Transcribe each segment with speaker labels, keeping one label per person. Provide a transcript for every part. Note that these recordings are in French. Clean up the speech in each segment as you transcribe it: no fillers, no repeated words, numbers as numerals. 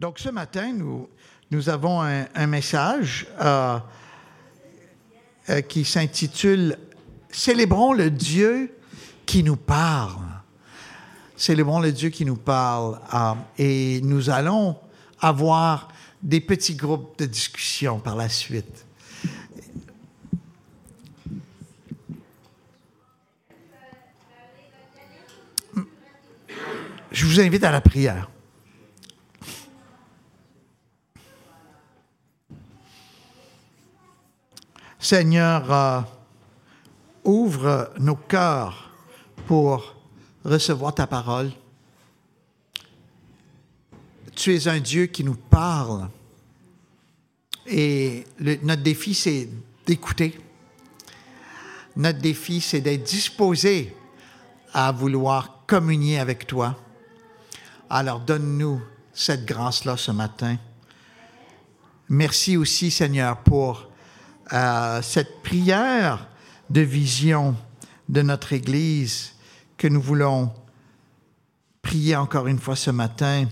Speaker 1: Donc, ce matin, nous avons un message qui s'intitule « Célébrons le Dieu qui nous parle ». Célébrons le Dieu qui nous parle. Et nous allons avoir des petits groupes de discussion par la suite. Je vous invite à la prière. Seigneur, ouvre nos cœurs pour recevoir ta parole. Tu es un Dieu qui nous parle. Et notre défi, c'est d'écouter. Notre défi, c'est d'être disposé à vouloir communier avec toi. Alors, donne-nous cette grâce-là ce matin. Merci aussi, Seigneur, pour cette prière de vision de notre Église que nous voulons prier encore une fois ce matin.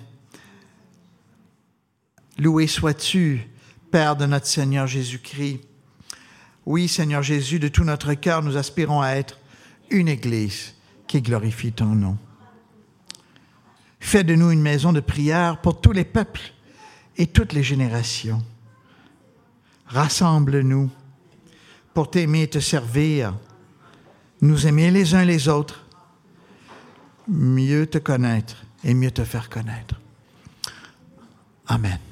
Speaker 1: Loué sois-tu, Père de notre Seigneur Jésus-Christ. Oui, Seigneur Jésus, de tout notre cœur, nous aspirons à être une Église qui glorifie ton nom. Fais de nous une maison de prière pour tous les peuples et toutes les générations. Rassemble-nous pour t'aimer et te servir, nous aimer les uns les autres, mieux te connaître et mieux te faire connaître. Amen.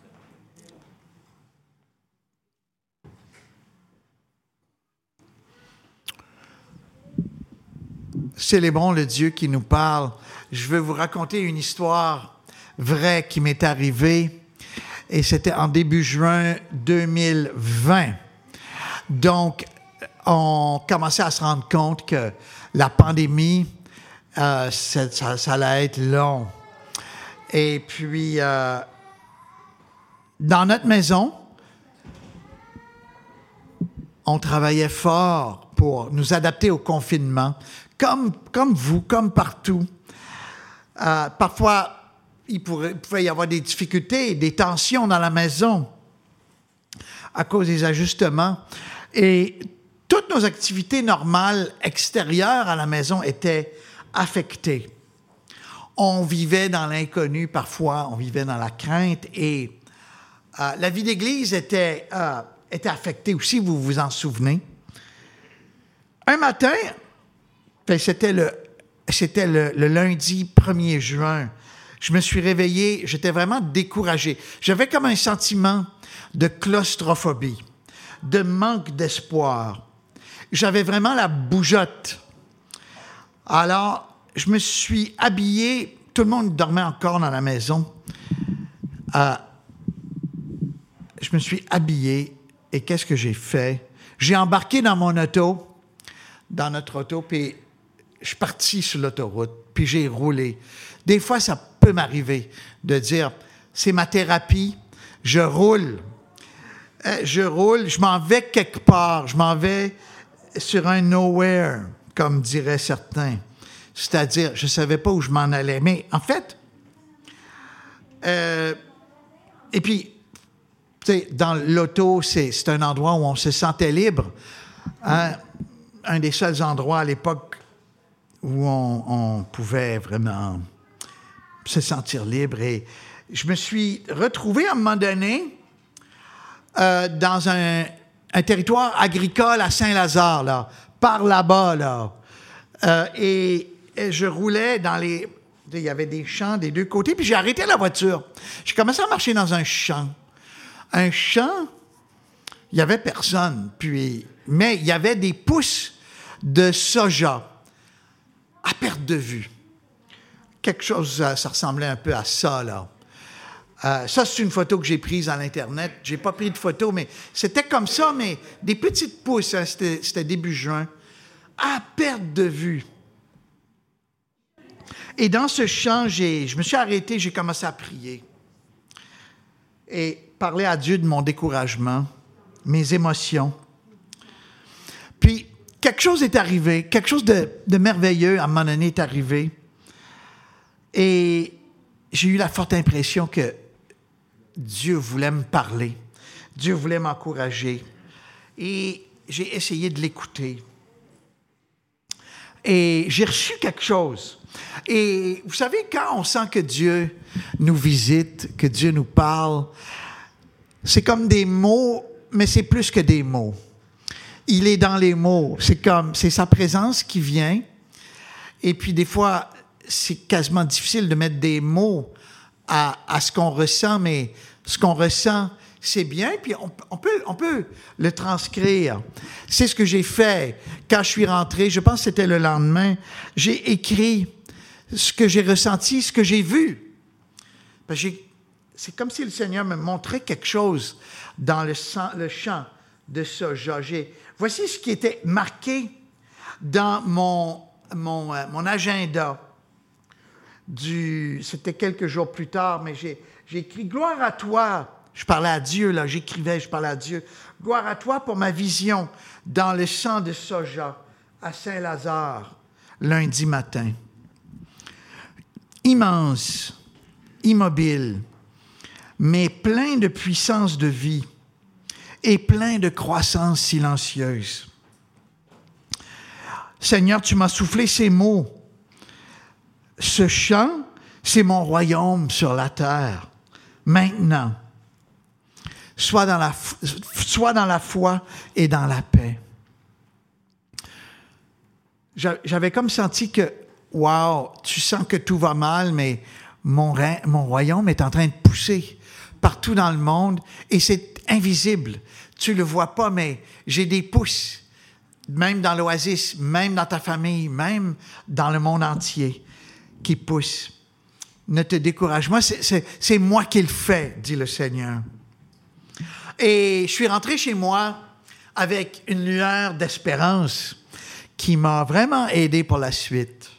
Speaker 1: Célébrons le Dieu qui nous parle. Je vais vous raconter une histoire vraie qui m'est arrivée et c'était en début juin 2020. Donc, on commençait à se rendre compte que la pandémie, ça allait être long. Et puis, dans notre maison, on travaillait fort pour nous adapter au confinement, comme vous, comme partout. Parfois, il pouvait y avoir des difficultés, des tensions dans la maison à cause des ajustements. Et toutes nos activités normales extérieures à la maison étaient affectées. On vivait dans l'inconnu parfois, on vivait dans la crainte et la vie d'église était affectée aussi, vous vous en souvenez. Un matin, c'était le lundi 1er juin, je me suis réveillé, j'étais vraiment découragé. J'avais comme un sentiment de claustrophobie, de manque d'espoir. J'avais vraiment la bougeotte. Alors, je me suis habillé, tout le monde dormait encore dans la maison. Je me suis habillé et qu'est-ce que j'ai fait? J'ai embarqué dans notre auto, puis je suis parti sur l'autoroute, puis j'ai roulé. Des fois, ça peut m'arriver de dire, c'est ma thérapie, je roule, je m'en vais quelque part, je m'en vais sur un nowhere, comme diraient certains. C'est-à-dire, je ne savais pas où je m'en allais. Mais en fait, et puis, tu sais, dans l'auto, c'est un endroit où on se sentait libre. Hein? Un des seuls endroits à l'époque où on pouvait vraiment se sentir libre. Et je me suis retrouvé à un moment donné dans un territoire agricole à Saint-Lazare, là, par là-bas, là. Et je roulais dans les... Il y avait des champs des deux côtés, puis j'ai arrêté la voiture. J'ai commencé à marcher dans un champ. Un champ, il n'y avait personne, mais il y avait des pousses de soja à perte de vue. Quelque chose, ça ressemblait un peu à ça, là. Ça, c'est une photo que j'ai prise à l'Internet. Je n'ai pas pris de photo, mais c'était comme ça, mais des petites pousses, hein, c'était début juin, à perte de vue. Et dans ce champ, je me suis arrêté, j'ai commencé à prier. Et parler à Dieu de mon découragement, mes émotions. Puis, quelque chose est arrivé, quelque chose de merveilleux à un moment donné est arrivé. Et j'ai eu la forte impression que Dieu voulait me parler. Dieu voulait m'encourager. Et j'ai essayé de l'écouter. Et j'ai reçu quelque chose. Et vous savez, quand on sent que Dieu nous visite, que Dieu nous parle, c'est comme des mots, mais c'est plus que des mots. Il est dans les mots. C'est sa présence qui vient. Et puis des fois, c'est quasiment difficile de mettre des mots à ce qu'on ressent, mais ce qu'on ressent, c'est bien, puis on peut le transcrire. C'est ce que j'ai fait quand je suis rentré. Je pense que c'était le lendemain. J'ai écrit ce que j'ai ressenti, ce que j'ai vu. C'est comme si le Seigneur me montrait quelque chose dans le champ de soja. Voici ce qui était marqué dans mon agenda. C'était quelques jours plus tard, mais j'ai écrit « Gloire à toi ». Je parlais à Dieu, là, je parlais à Dieu. « Gloire à toi pour ma vision dans le champ de soja à Saint-Lazare, lundi matin. Immense, immobile, mais plein de puissance de vie et plein de croissance silencieuse. Seigneur, tu m'as soufflé ces mots. Ce champ, c'est mon royaume sur la terre. Maintenant, sois dans la foi et dans la paix. » J'avais comme senti que, wow, tu sens que tout va mal, mais mon royaume est en train de pousser partout dans le monde et c'est invisible. Tu le vois pas, mais j'ai des pousses, même dans l'Oasis, même dans ta famille, même dans le monde entier, qui poussent. Ne te décourage. Moi, c'est moi qui le fais, dit le Seigneur. Et je suis rentré chez moi avec une lueur d'espérance qui m'a vraiment aidé pour la suite.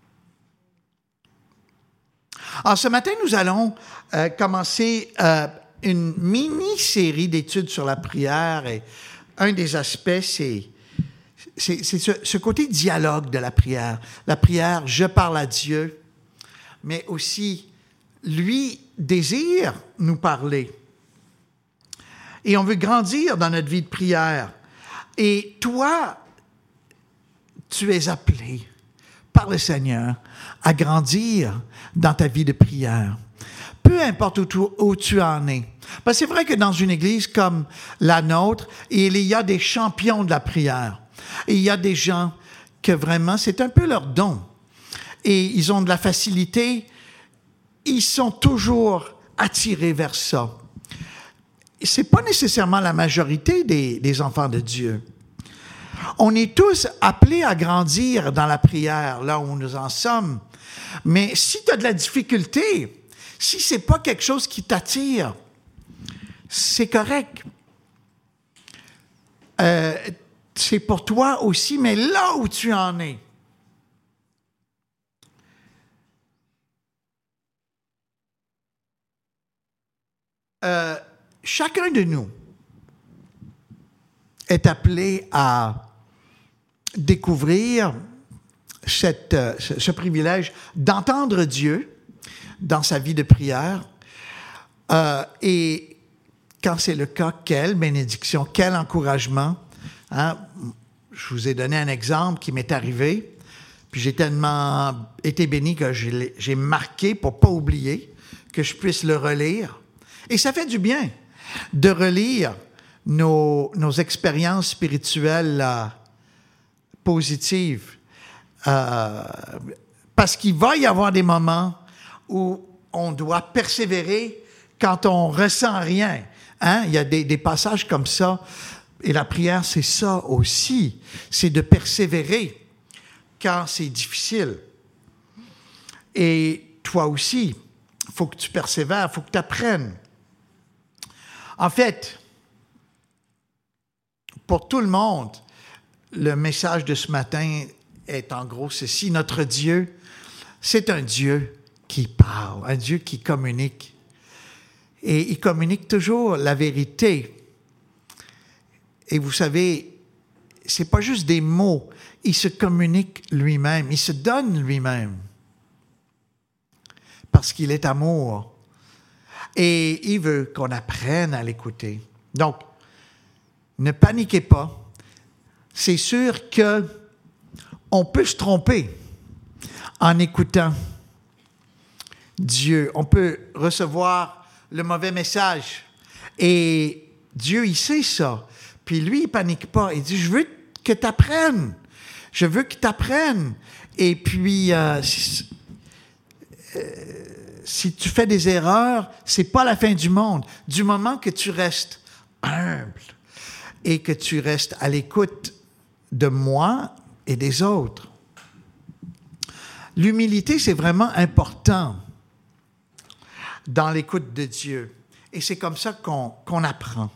Speaker 1: Alors, ce matin, nous allons commencer une mini-série d'études sur la prière. Et un des aspects, c'est ce côté dialogue de la prière. La prière, je parle à Dieu, mais aussi, lui désire nous parler. Et on veut grandir dans notre vie de prière. Et toi, tu es appelé par le Seigneur à grandir dans ta vie de prière. Peu importe où tu en es. Parce que c'est vrai que dans une église comme la nôtre, il y a des champions de la prière. Et il y a des gens que vraiment, c'est un peu leur don. Et ils ont de la facilité. Ils sont toujours attirés vers ça. Ce n'est pas nécessairement la majorité des enfants de Dieu. On est tous appelés à grandir dans la prière, là où nous en sommes. Mais si tu as de la difficulté, si ce n'est pas quelque chose qui t'attire, c'est correct. C'est pour toi aussi, mais là où tu en es. Chacun de nous est appelé à découvrir ce privilège d'entendre Dieu dans sa vie de prière. Et quand c'est le cas, quelle bénédiction, quel encouragement. Hein? Je vous ai donné un exemple qui m'est arrivé, puis j'ai tellement été béni que j'ai marqué pour ne pas oublier, que je puisse le relire. Et ça fait du bien de relire nos expériences spirituelles positives. Parce qu'il va y avoir des moments où on doit persévérer quand on ressent rien. Hein? Il y a des passages comme ça. Et la prière, c'est ça aussi. C'est de persévérer quand c'est difficile. Et toi aussi, il faut que tu persévères, il faut que tu apprennes. En fait, pour tout le monde, le message de ce matin est en gros ceci. Notre Dieu, c'est un Dieu qui parle, un Dieu qui communique. Et il communique toujours la vérité. Et vous savez, c'est pas juste des mots, il se communique lui-même, il se donne lui-même. Parce qu'il est amour. Et il veut qu'on apprenne à l'écouter. Donc, ne paniquez pas. C'est sûr qu'on peut se tromper en écoutant Dieu. On peut recevoir le mauvais message. Et Dieu, il sait ça. Puis lui, il ne panique pas. Il dit, je veux que tu apprennes. Je veux que tu apprennes. Et puis, si tu fais des erreurs, c'est pas la fin du monde. Du moment que tu restes humble et que tu restes à l'écoute de moi et des autres. L'humilité, c'est vraiment important dans l'écoute de Dieu. Et c'est comme ça qu'on apprend.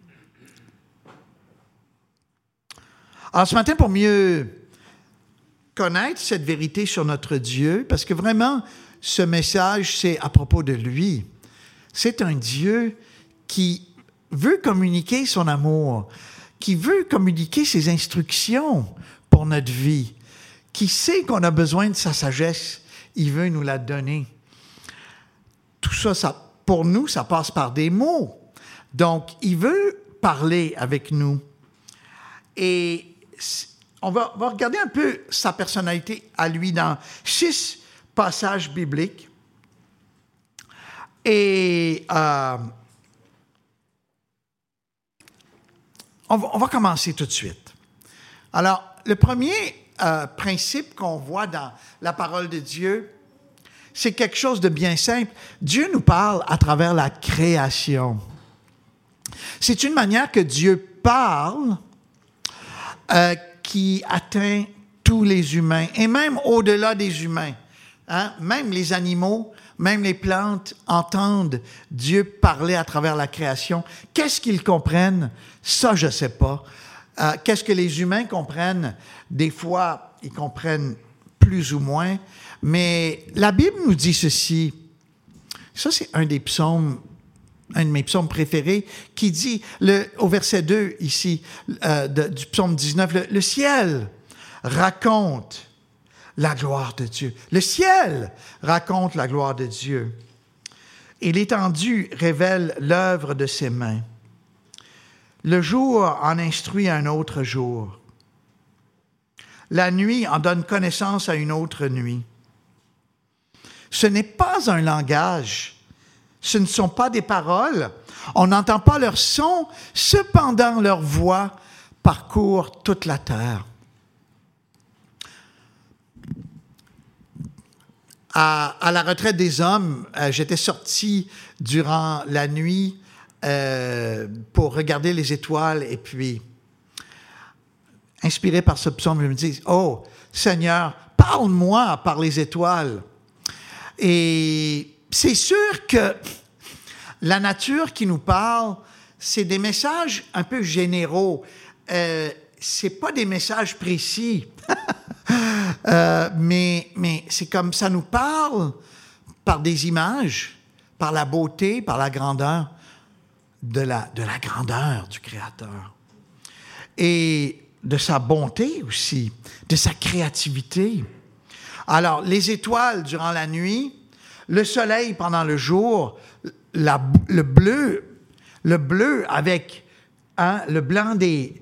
Speaker 1: Alors, ce matin, pour mieux connaître cette vérité sur notre Dieu, parce que vraiment, ce message, c'est à propos de lui. C'est un Dieu qui veut communiquer son amour, qui veut communiquer ses instructions pour notre vie, qui sait qu'on a besoin de sa sagesse, il veut nous la donner. Tout ça, pour nous, ça passe par des mots. Donc, il veut parler avec nous. Et on va regarder un peu sa personnalité à lui dans 6 passages bibliques. Et on va commencer tout de suite. Alors, le premier principe qu'on voit dans la parole de Dieu, c'est quelque chose de bien simple. Dieu nous parle à travers la création. C'est une manière que Dieu parle qui atteint tous les humains, et même au-delà des humains. Hein? Même les animaux, même les plantes entendent Dieu parler à travers la création. Qu'est-ce qu'ils comprennent? Ça, je ne sais pas. Qu'est-ce que les humains comprennent? Des fois, ils comprennent plus ou moins. Mais la Bible nous dit ceci. Ça, c'est un de mes psaumes préférés, qui dit, au verset 2 ici, du psaume 19, le ciel raconte la gloire de Dieu. Le ciel raconte la gloire de Dieu. Et l'étendue révèle l'œuvre de ses mains. Le jour en instruit un autre jour. La nuit en donne connaissance à une autre nuit. Ce n'est pas un langage. Ce ne sont pas des paroles. On n'entend pas leur son. Cependant, leur voix parcourt toute la terre. À la retraite des hommes, j'étais sorti durant la nuit pour regarder les étoiles et puis, inspiré par ce psaume, je me dis, « Oh, Seigneur, parle-moi par les étoiles. » Et c'est sûr que la nature qui nous parle, c'est des messages un peu généraux. C'est pas des messages précis. Mais c'est comme ça nous parle par des images, par la beauté, par la grandeur de la grandeur du Créateur. Et de sa bonté aussi, de sa créativité. Alors, les étoiles durant la nuit, le soleil pendant le jour, le bleu avec le blanc des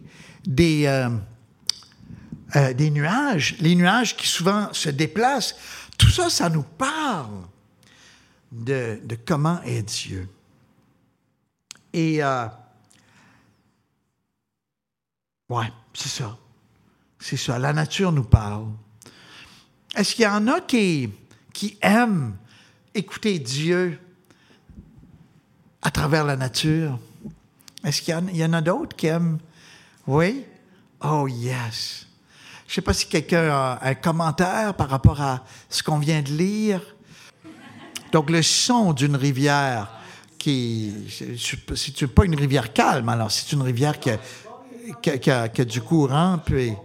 Speaker 1: nuages, les nuages qui souvent se déplacent, tout ça, ça nous parle de comment est Dieu. Et, c'est ça. C'est ça. La nature nous parle. Est-ce qu'il y en a qui aiment écouter Dieu à travers la nature? Est-ce qu'il y en a d'autres qui aiment? Oui? Oh, yes! Je ne sais pas si quelqu'un a un commentaire par rapport à ce qu'on vient de lire. Donc, le son d'une rivière c'est pas une rivière calme, alors c'est une rivière qui a du courant. Puis...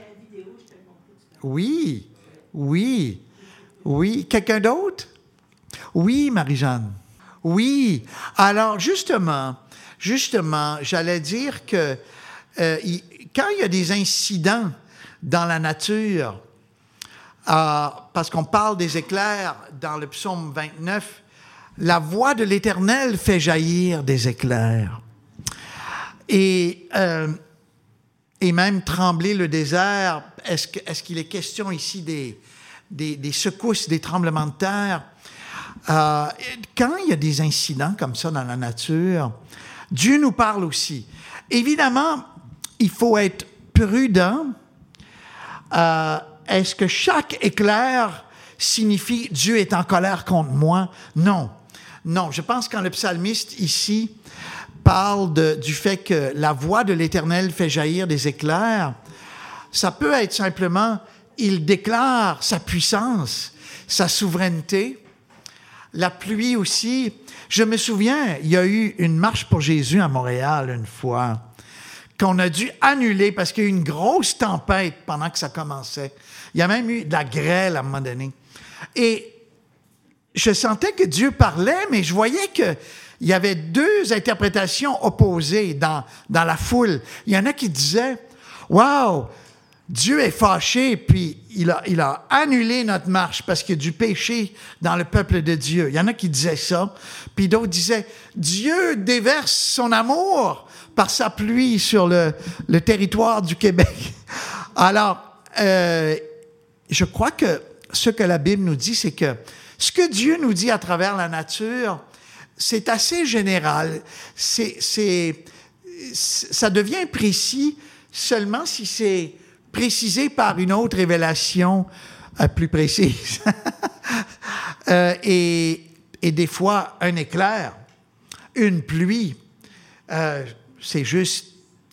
Speaker 1: Oui. Quelqu'un d'autre? Oui, Marie-Jeanne. Oui. Alors, justement, j'allais dire que quand il y a des incidents dans la nature, parce qu'on parle des éclairs dans le psaume 29, La voix de l'Éternel fait jaillir des éclairs. Et même trembler le désert, est-ce qu'il est question ici des secousses, des tremblements de terre? Quand il y a des incidents comme ça dans la nature, Dieu nous parle aussi. Évidemment, il faut être prudent. Est-ce que chaque éclair signifie Dieu est en colère contre moi? Non. Non, je pense que quand le psalmiste ici parle du fait que la voix de l'Éternel fait jaillir des éclairs, ça peut être simplement, il déclare sa puissance, sa souveraineté. La pluie aussi. Je me souviens, il y a eu une marche pour Jésus à Montréal une fois, qu'on a dû annuler parce qu'il y a eu une grosse tempête pendant que ça commençait. Il y a même eu de la grêle à un moment donné. Et je sentais que Dieu parlait, mais je voyais qu'il y avait deux interprétations opposées dans la foule. Il y en a qui disaient « Wow, Dieu est fâché, puis il a annulé notre marche parce qu'il y a du péché dans le peuple de Dieu. » Il y en a qui disaient ça. Puis d'autres disaient « Dieu déverse son amour par sa pluie sur le territoire du Québec. » Alors, je crois que ce que la Bible nous dit, c'est que ce que Dieu nous dit à travers la nature, c'est assez général. Ça devient précis seulement si c'est précisé par une autre révélation plus précise. Et des fois, un éclair, une pluie, c'est juste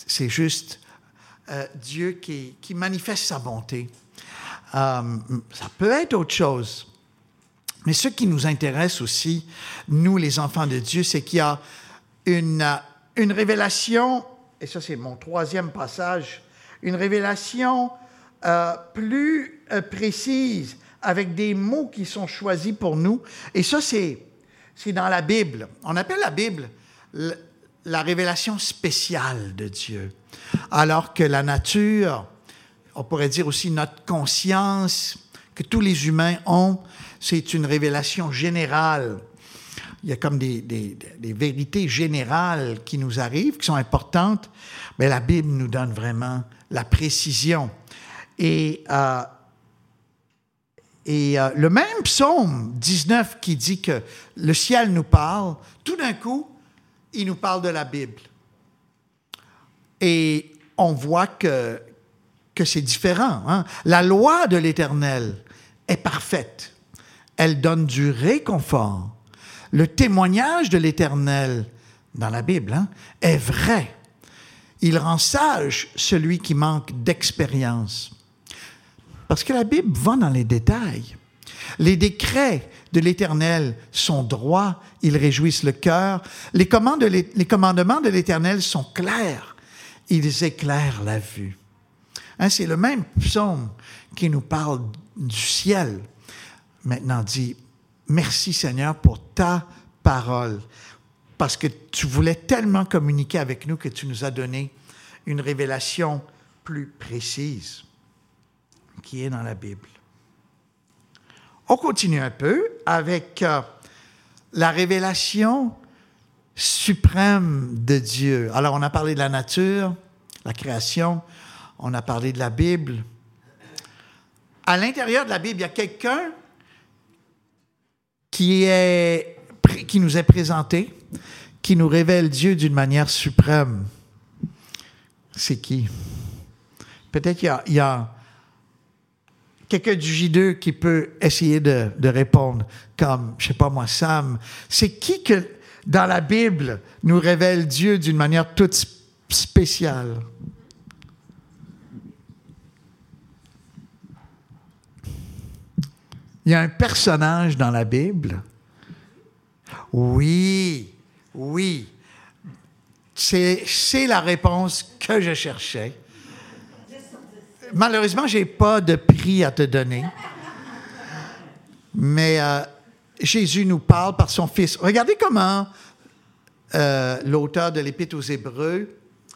Speaker 1: Dieu qui manifeste sa bonté. Ça peut être autre chose. Mais ce qui nous intéresse aussi, nous les enfants de Dieu, c'est qu'il y a une révélation, et ça c'est mon troisième passage, une révélation plus précise, avec des mots qui sont choisis pour nous. Et ça, c'est dans la Bible. On appelle la Bible la révélation spéciale de Dieu. Alors que la nature, on pourrait dire aussi notre conscience, que tous les humains ont, c'est une révélation générale. Il y a comme des vérités générales qui nous arrivent, qui sont importantes, mais la Bible nous donne vraiment la précision. Et le même psaume 19 qui dit que le ciel nous parle, tout d'un coup, il nous parle de la Bible. Et on voit que c'est différent. Hein? La loi de l'Éternel est parfaite. Elle donne du réconfort. Le témoignage de l'Éternel dans la Bible est vrai. Il rend sage celui qui manque d'expérience. Parce que la Bible va dans les détails. Les décrets de l'Éternel sont droits, ils réjouissent le cœur. Les commandements de l'Éternel sont clairs, ils éclairent la vue. C'est le même psaume qui nous parle du ciel. Maintenant, dit, merci Seigneur pour ta parole, parce que tu voulais tellement communiquer avec nous que tu nous as donné une révélation plus précise qui est dans la Bible. On continue un peu avec la révélation suprême de Dieu. Alors, on a parlé de la nature, la création, on a parlé de la Bible. À l'intérieur de la Bible, il y a quelqu'un qui nous est présenté, qui nous révèle Dieu d'une manière suprême. C'est qui? Peut-être qu'il y a quelqu'un du J2 qui peut essayer de répondre, comme, je ne sais pas moi, Sam. C'est qui que, dans la Bible, nous révèle Dieu d'une manière toute spéciale? Il y a un personnage dans la Bible. Oui. C'est la réponse que je cherchais. Malheureusement, je n'ai pas de prix à te donner. Mais Jésus nous parle par son Fils. Regardez comment l'auteur de l'Épître aux Hébreux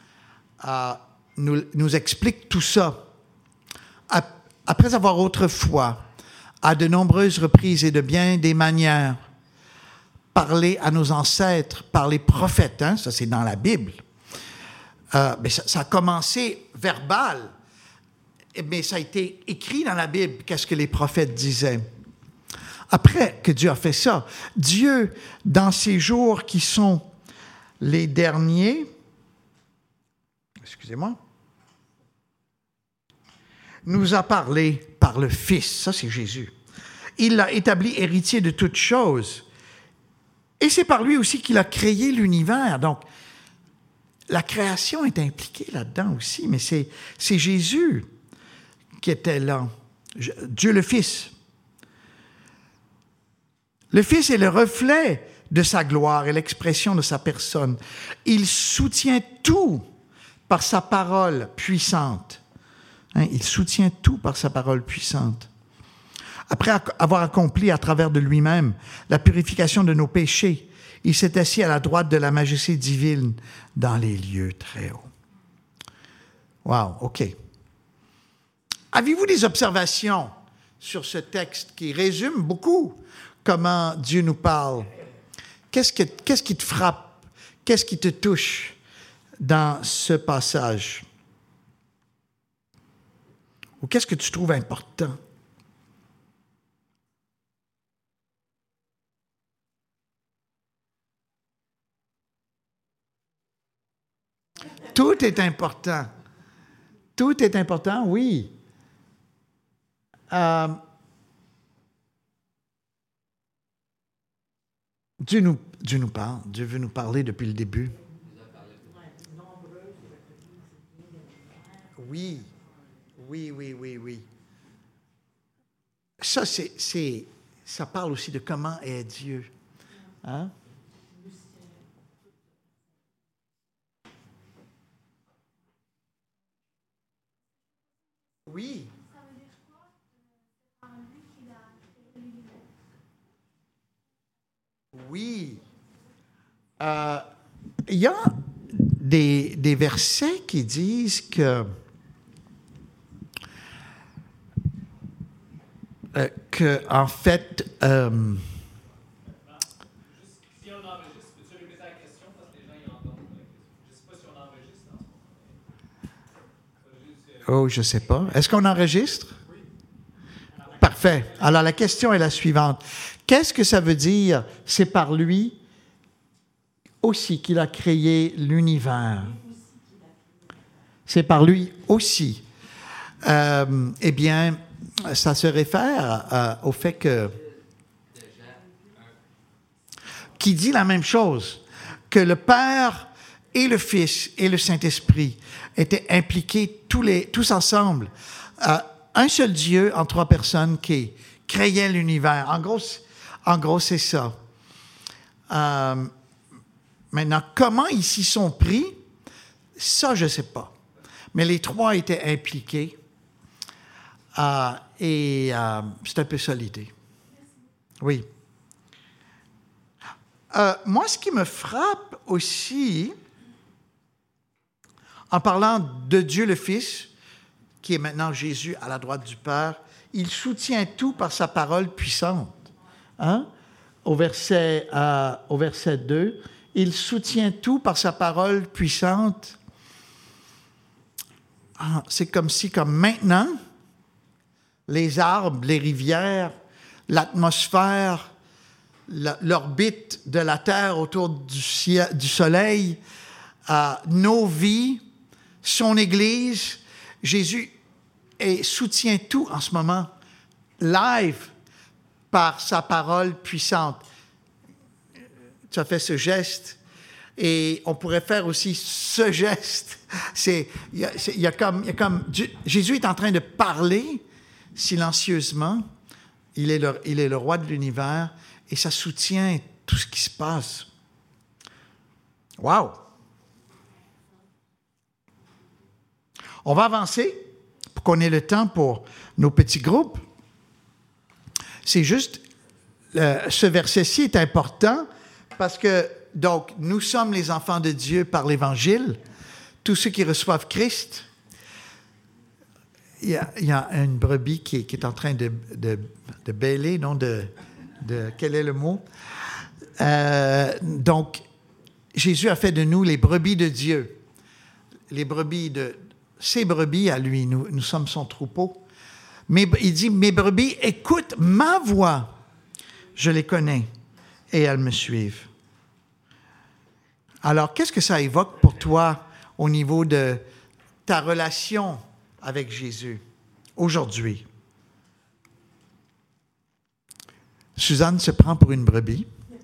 Speaker 1: nous explique tout ça. Après avoir autrefois, à de nombreuses reprises et de bien des manières, parlé à nos ancêtres par les prophètes, hein, ça c'est dans la Bible. Mais ça a commencé verbal, mais ça a été écrit dans la Bible, qu'est-ce que les prophètes disaient. Après que Dieu a fait ça, Dieu, dans ces jours qui sont les derniers, excusez-moi, nous a parlé par le Fils, ça c'est Jésus. Il l'a établi héritier de toutes choses. Et c'est par lui aussi qu'il a créé l'univers. Donc, la création est impliquée là-dedans aussi, mais c'est Jésus qui était là. Dieu le Fils. Le Fils est le reflet de sa gloire et l'expression de sa personne. Il soutient tout par sa parole puissante. Hein, il soutient tout par sa parole puissante. Après avoir accompli à travers de lui-même la purification de nos péchés, il s'est assis à la droite de la majesté divine dans les lieux très hauts. Wow, OK. Avez-vous des observations sur ce texte qui résume beaucoup comment Dieu nous parle? Qu'est-ce qui te frappe? Qu'est-ce qui te touche dans ce passage? Ou qu'est-ce que tu trouves important? Tout est important. Tout est important, oui. Dieu nous parle. Dieu veut nous parler depuis le début. Oui. Oui. Ça parle aussi de comment est Dieu. Hein? Oui.
Speaker 2: Ça veut dire quoi? C'est par lui qu'il a créé l'univers.
Speaker 1: Oui. Il y a des versets qui disent que en fait,
Speaker 3: Si on enregistre, peux-tu répéter la question parce que les gens y entendent? Je ne sais pas si on enregistre en ce moment.
Speaker 1: je ne sais pas. Est-ce qu'on enregistre? Oui. Parfait. Alors, la question est la suivante. Qu'est-ce que ça veut dire? C'est par lui aussi qu'il a créé l'univers. C'est par lui aussi. Eh bien, ça se réfère au fait qui dit la même chose, que le Père et le Fils et le Saint-Esprit étaient impliqués tous ensemble. Un seul Dieu en trois personnes qui créait l'univers. En gros, c'est ça. Maintenant, comment ils s'y sont pris, ça, je ne sais pas. Mais les trois étaient impliqués. Et c'est un peu ça l'idée. Oui. Moi, ce qui me frappe aussi, en parlant de Dieu le Fils, qui est maintenant Jésus à la droite du Père, il soutient tout par sa parole puissante. Hein? Au verset 2, il soutient tout par sa parole puissante. C'est comme si, comme maintenant, les arbres, les rivières, l'atmosphère, l'orbite de la Terre autour du Soleil, nos vies, son Église, Jésus soutient tout en ce moment, live, par sa parole puissante. Tu as fait ce geste, et on pourrait faire aussi ce geste. Jésus est en train de parler silencieusement. Il est le roi de l'univers, et ça soutient tout ce qui se passe. Wow! On va avancer pour qu'on ait le temps pour nos petits groupes. C'est juste, ce verset-ci est important parce que, donc, nous sommes les enfants de Dieu par l'Évangile, tous ceux qui reçoivent Christ. Il y a une brebis qui est en train de bêler, non? Quel est le mot? Donc, Jésus a fait de nous les brebis de Dieu. Ses brebis à lui, nous sommes son troupeau. Mais il dit, mes brebis écoutent ma voix. Je les connais et elles me suivent. Alors, qu'est-ce que ça évoque pour toi au niveau de ta relation avec Jésus aujourd'hui? Suzanne se prend pour une brebis.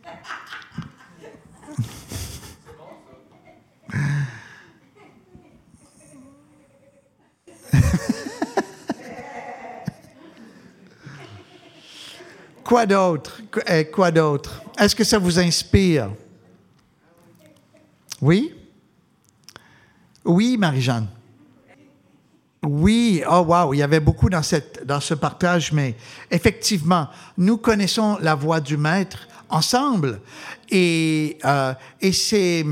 Speaker 1: Quoi d'autre? Quoi d'autre? Est-ce que ça vous inspire? Oui? Oui, Marie-Jeanne? Oui, oh wow, il y avait beaucoup dans ce partage, mais effectivement, nous connaissons la voix du Maître ensemble et c'est,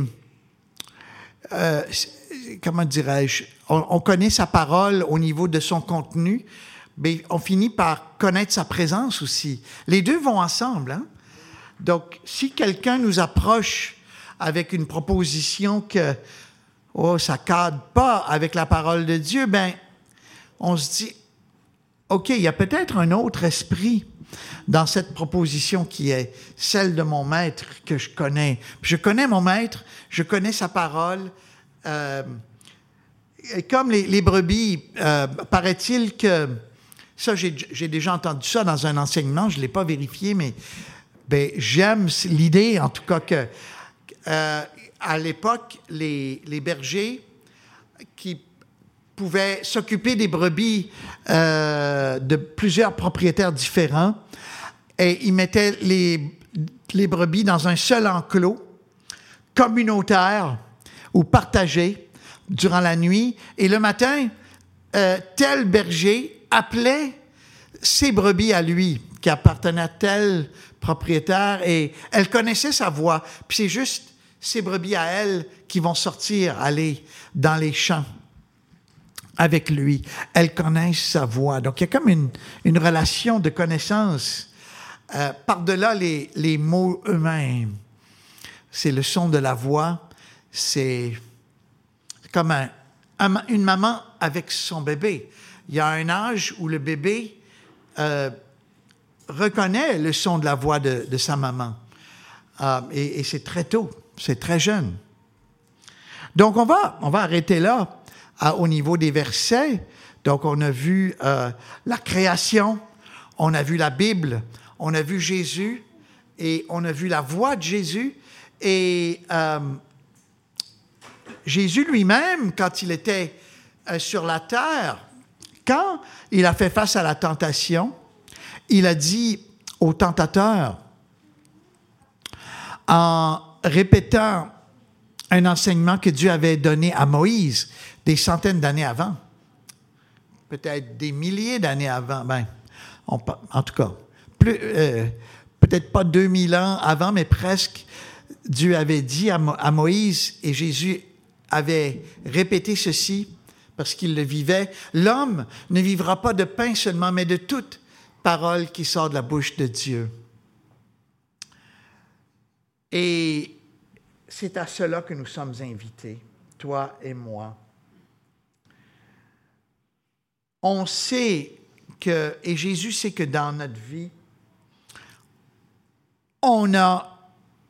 Speaker 1: comment dirais-je, on connaît sa parole au niveau de son contenu, mais on finit par connaître sa présence aussi. Les deux vont ensemble, hein? Donc, si quelqu'un nous approche avec une proposition que ça ne cadre pas avec la parole de Dieu, ben, on se dit, OK, il y a peut-être un autre esprit dans cette proposition qui est celle de mon maître que je connais. Puis je connais mon maître, je connais sa parole. Et comme les brebis, paraît-il que, ça j'ai déjà entendu ça dans un enseignement, je ne l'ai pas vérifié, mais ben, j'aime l'idée en tout cas que à l'époque, les bergers qui pouvaient s'occuper des brebis de plusieurs propriétaires différents, et ils mettaient les brebis dans un seul enclos communautaire ou partagé durant la nuit. Et le matin, tel berger appelait ses brebis à lui, qui appartenaient à tel propriétaire, et elle connaissait sa voix. Puis c'est juste ces brebis à elle qui vont sortir, aller dans les champs avec lui. Elles connaissent sa voix. Donc, il y a comme une relation de connaissance par-delà les mots eux-mêmes. C'est le son de la voix. C'est comme une maman avec son bébé. Il y a un âge où le bébé reconnaît le son de la voix de sa maman. Et c'est très tôt. C'est très jeune. Donc, on va arrêter là au niveau des versets. Donc, on a vu la création, on a vu la Bible, on a vu Jésus et on a vu la voix de Jésus. Et Jésus lui-même, quand il était sur la terre, quand il a fait face à la tentation, il a dit au tentateur, en répétant un enseignement que Dieu avait donné à Moïse des centaines d'années avant, peut-être des milliers d'années avant, en tout cas, peut-être pas 2000 ans avant, mais presque, Dieu avait dit à Moïse, et Jésus avait répété ceci, parce qu'il le vivait, « L'homme ne vivra pas de pain seulement, mais de toute parole qui sort de la bouche de Dieu. » Et c'est à cela que nous sommes invités, toi et moi. On sait que, et Jésus sait que dans notre vie, on a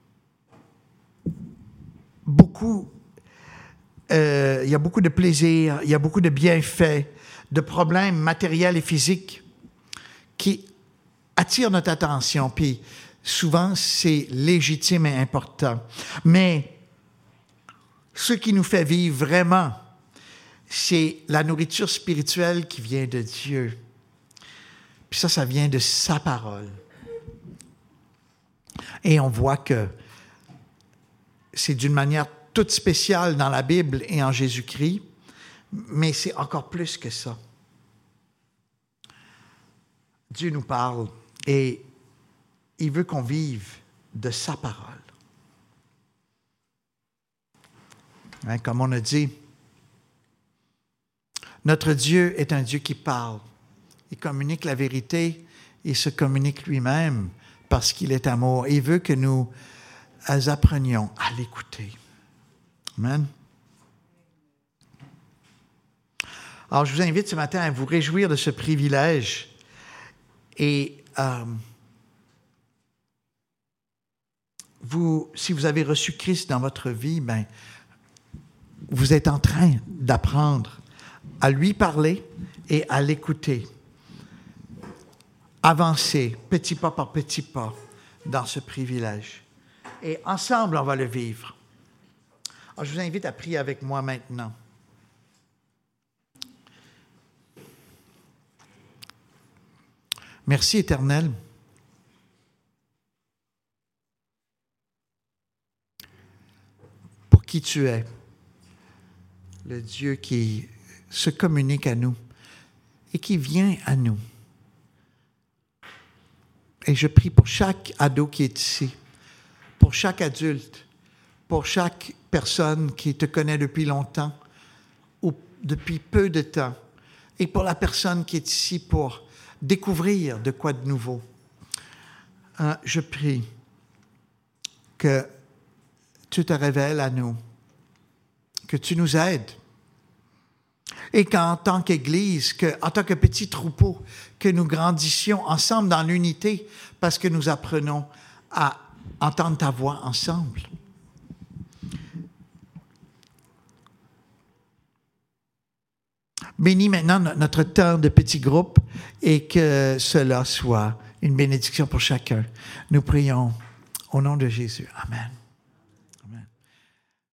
Speaker 1: beaucoup, il y a beaucoup de plaisir, il y a beaucoup de bienfaits, de problèmes matériels et physiques qui attirent notre attention, puis souvent, c'est légitime et important. Mais ce qui nous fait vivre vraiment, c'est la nourriture spirituelle qui vient de Dieu. Puis ça vient de sa parole. Et on voit que c'est d'une manière toute spéciale dans la Bible et en Jésus-Christ, mais c'est encore plus que ça. Dieu nous parle et il veut qu'on vive de sa parole. Hein, comme on a dit, notre Dieu est un Dieu qui parle. Il communique la vérité, il se communique lui-même parce qu'il est amour. Il veut que nous apprenions à l'écouter. Amen. Alors, je vous invite ce matin à vous réjouir de ce privilège et si vous avez reçu Christ dans votre vie, ben, vous êtes en train d'apprendre à lui parler et à l'écouter. Avancer petit pas par petit pas dans ce privilège. Et ensemble, on va le vivre. Alors, je vous invite à prier avec moi maintenant. Merci, Éternel. Pour qui tu es, le Dieu qui se communique à nous et qui vient à nous. Et je prie pour chaque ado qui est ici, pour chaque adulte, pour chaque personne qui te connaît depuis longtemps ou depuis peu de temps, et pour la personne qui est ici pour découvrir de quoi de nouveau. Je prie que tu te révèles à nous, que tu nous aides, et qu'en tant qu'Église, en tant que petit troupeau, que nous grandissions ensemble dans l'unité parce que nous apprenons à entendre ta voix ensemble. Bénis maintenant notre temps de petit groupe et que cela soit une bénédiction pour chacun. Nous prions au nom de Jésus. Amen.